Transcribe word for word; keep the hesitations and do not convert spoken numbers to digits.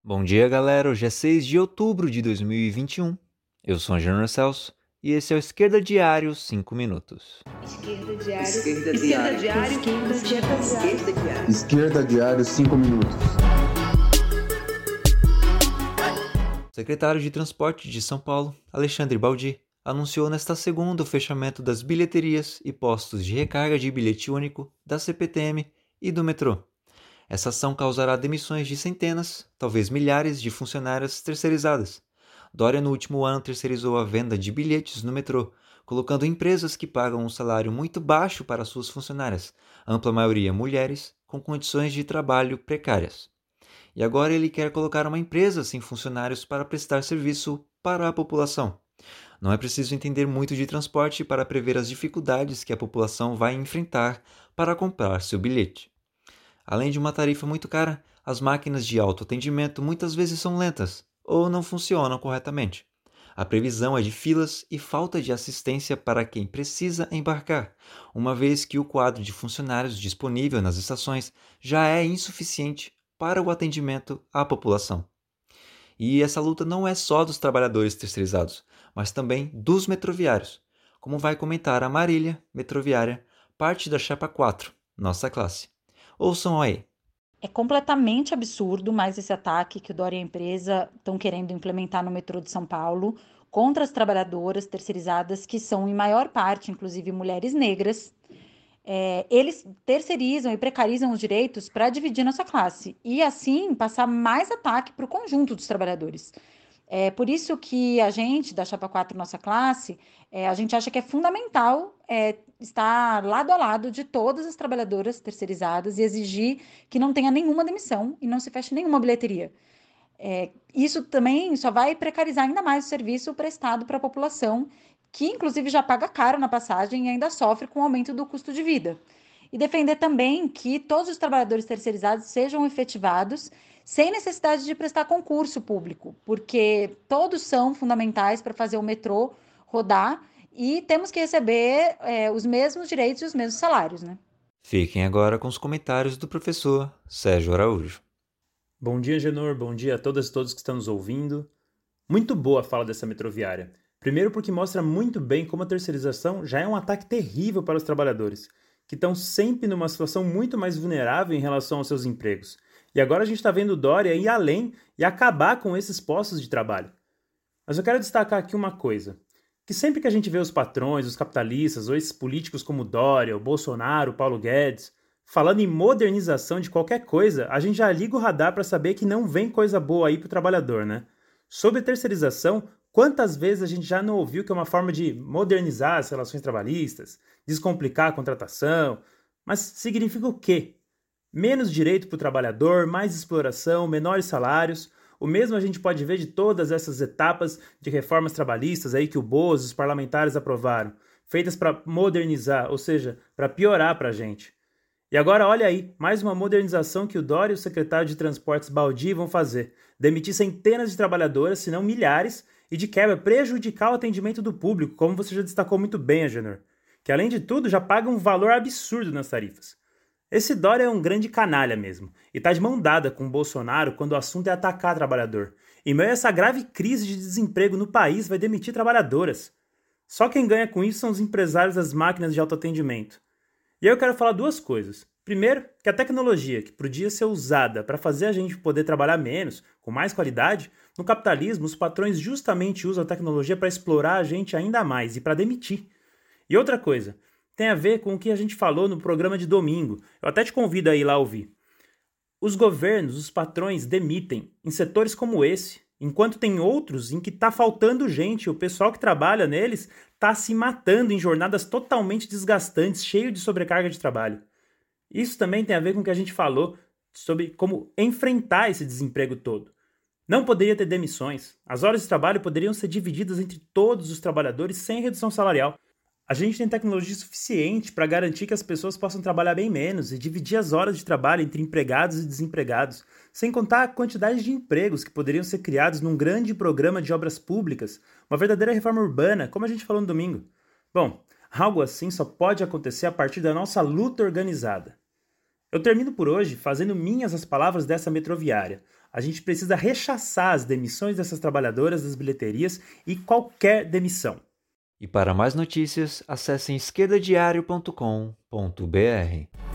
Bom dia, galera. Hoje é seis de outubro de dois mil e vinte e um. Eu sou o Júnior Celso e esse é o Esquerda Diário cinco minutos. Esquerda Diário. Esquerda Esquerda Diário. Diário. Esquerda Diário. Esquerda Diário. Esquerda Diário cinco minutos. O secretário de Transporte de São Paulo, Alexandre Baldi, anunciou nesta segunda o fechamento das bilheterias e postos de recarga de bilhete único da C P T M e do metrô. Essa ação causará demissões de centenas, talvez milhares de funcionárias terceirizadas. Dória, no último ano, terceirizou a venda de bilhetes no metrô, colocando empresas que pagam um salário muito baixo para suas funcionárias, ampla maioria mulheres, com condições de trabalho precárias. E agora ele quer colocar uma empresa sem funcionários para prestar serviço para a população. Não é preciso entender muito de transporte para prever as dificuldades que a população vai enfrentar para comprar seu bilhete. Além de uma tarifa muito cara, as máquinas de autoatendimento muitas vezes são lentas ou não funcionam corretamente. A previsão é de filas e falta de assistência para quem precisa embarcar, uma vez que o quadro de funcionários disponível nas estações já é insuficiente para o atendimento à população. E essa luta não é só dos trabalhadores terceirizados, mas também dos metroviários, como vai comentar a Marília, metroviária, parte da Chapa quatro, nossa classe. Ouçam aí. É completamente absurdo mais esse ataque que o Dória e a empresa estão querendo implementar no metrô de São Paulo contra as trabalhadoras terceirizadas, que são, em maior parte, inclusive, mulheres negras. É, eles terceirizam e precarizam os direitos para dividir nossa classe e, assim, passar mais ataque para o conjunto dos trabalhadores. É por isso que a gente, da Chapa quatro, nossa classe, é, a gente acha que é fundamental é, estar lado a lado de todas as trabalhadoras terceirizadas e exigir que não tenha nenhuma demissão e não se feche nenhuma bilheteria. É, isso também só vai precarizar ainda mais o serviço prestado para a população, que inclusive já paga caro na passagem e ainda sofre com o aumento do custo de vida. E defender também que todos os trabalhadores terceirizados sejam efetivados sem necessidade de prestar concurso público, porque todos são fundamentais para fazer o metrô rodar e temos que receber é, os mesmos direitos e os mesmos salários, né? Fiquem agora com os comentários do professor Sérgio Araújo. Bom dia, Genor. Bom dia a todas e todos que estão nos ouvindo. Muito boa a fala dessa metroviária. Primeiro porque mostra muito bem como a terceirização já é um ataque terrível para os trabalhadores, que estão sempre numa situação muito mais vulnerável em relação aos seus empregos. E agora a gente está vendo o Dória ir além e acabar com esses postos de trabalho. Mas eu quero destacar aqui uma coisa, que sempre que a gente vê os patrões, os capitalistas, ou esses políticos como Dória, o Bolsonaro, o Paulo Guedes, falando em modernização de qualquer coisa, a gente já liga o radar para saber que não vem coisa boa aí para o trabalhador, né? Sobre terceirização, quantas vezes a gente já não ouviu que é uma forma de modernizar as relações trabalhistas, descomplicar a contratação, mas significa o quê? Menos direito para o trabalhador, mais exploração, menores salários. O mesmo a gente pode ver de todas essas etapas de reformas trabalhistas aí que o Bozo e os parlamentares aprovaram, feitas para modernizar, ou seja, para piorar para a gente. E agora olha aí, mais uma modernização que o Dória e o secretário de Transportes Baldi vão fazer. Demitir centenas de trabalhadoras, se não milhares, e de quebra prejudicar o atendimento do público, como você já destacou muito bem, Agenor, que além de tudo já paga um valor absurdo nas tarifas. Esse Dória é um grande canalha mesmo, e tá de mão dada com o Bolsonaro quando o assunto é atacar trabalhador. Em meio a essa grave crise de desemprego no país, vai demitir trabalhadoras. Só quem ganha com isso são os empresários das máquinas de autoatendimento. E aí eu quero falar duas coisas. Primeiro, que a tecnologia que podia ser usada para fazer a gente poder trabalhar menos, com mais qualidade, no capitalismo os patrões justamente usam a tecnologia para explorar a gente ainda mais e para demitir. E outra coisa, tem a ver com o que a gente falou no programa de domingo. Eu até te convido a ir lá ouvir. Os governos, os patrões demitem em setores como esse, enquanto tem outros em que está faltando gente, o pessoal que trabalha neles está se matando em jornadas totalmente desgastantes, cheio de sobrecarga de trabalho. Isso também tem a ver com o que a gente falou sobre como enfrentar esse desemprego todo. Não poderia ter demissões. As horas de trabalho poderiam ser divididas entre todos os trabalhadores sem redução salarial. A gente tem tecnologia suficiente para garantir que as pessoas possam trabalhar bem menos e dividir as horas de trabalho entre empregados e desempregados, sem contar a quantidade de empregos que poderiam ser criados num grande programa de obras públicas, uma verdadeira reforma urbana, como a gente falou no domingo. Bom, algo assim só pode acontecer a partir da nossa luta organizada. Eu termino por hoje fazendo minhas as palavras dessa metroviária. A gente precisa rechaçar as demissões dessas trabalhadoras das bilheterias e qualquer demissão. E para mais notícias, acessem esquerda diário ponto com ponto b r.